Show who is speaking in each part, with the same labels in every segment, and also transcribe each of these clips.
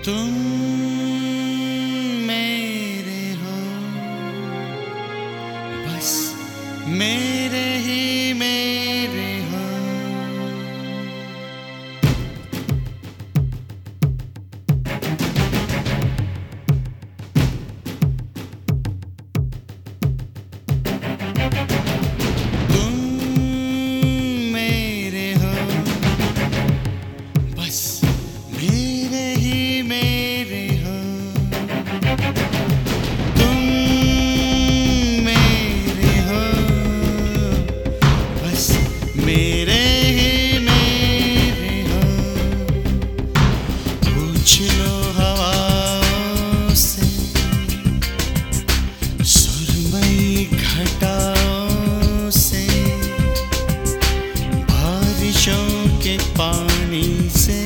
Speaker 1: तुम मेरे हो, बस मेरे ही मेरे हो। तुम मेरे हो, बस मेरे ही मेरे हो। तुम मेरे हो, बस मेरे ही मेरे हो। पूछ लो हवाओं से, सुरमई घटाओं से, बारिशों के पानी से।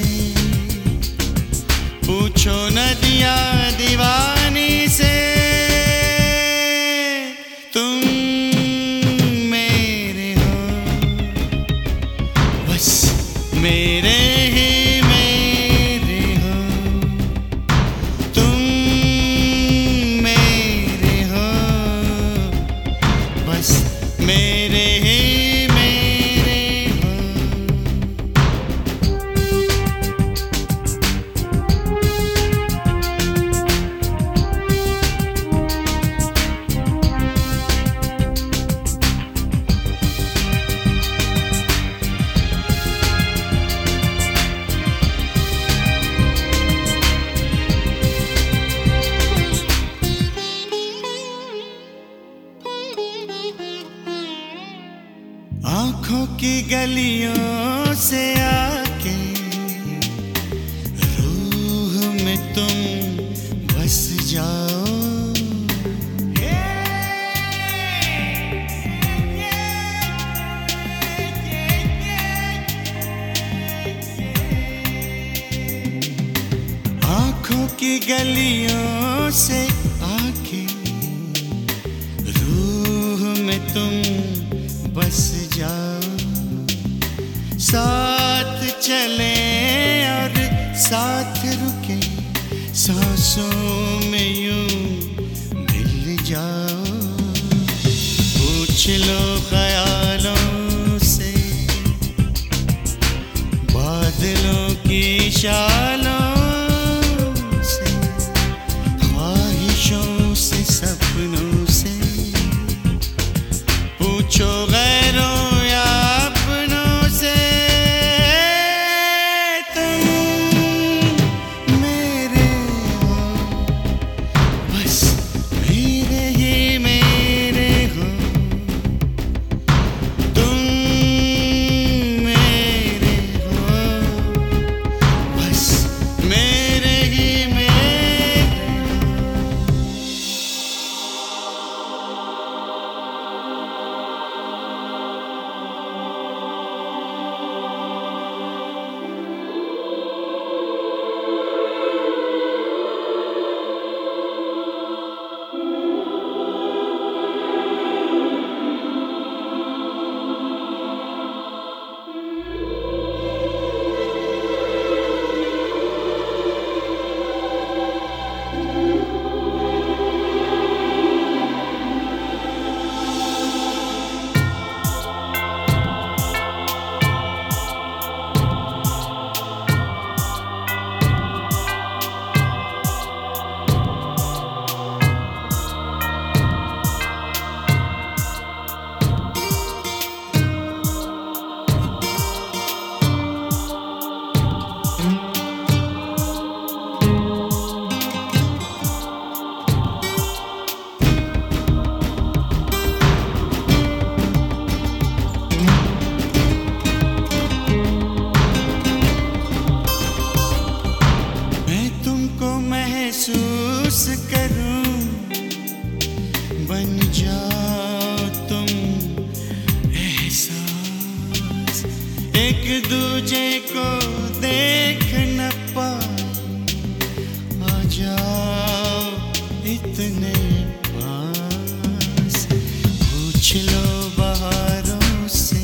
Speaker 1: पूछो नदियाँ दीवानी से। तुम मेरे हो, बस मेरे ही मेरे हो। तुम मेरे हो, बस मेरे ही मेरे हो। आँखों की गलियों से आके रूह में तुम बस जाओ। आँखों की गलियों से आके रूह में तुम बस जाओ। साथ चले और साथ रुके, सांसों में यूं मिल जाओ। पूछ लो ख्यालों से, बादलों की शालों से, ख्वाहिशों से, सपनों से। पूछो गैरों या अपनों से। तुम मेरे हो, बस मेरे ही मेरे हो। तुम मेरे हो, बस मेरे ही मेरे हो। महसूस करूं, बन जाओ तुम एहसास। एक दूजे को देख न पाए, आ जाओ इतने पास। पूछ लो बहारों से,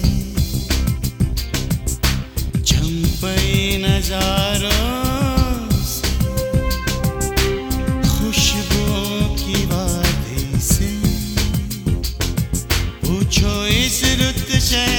Speaker 1: चंपई नजारों से, चैन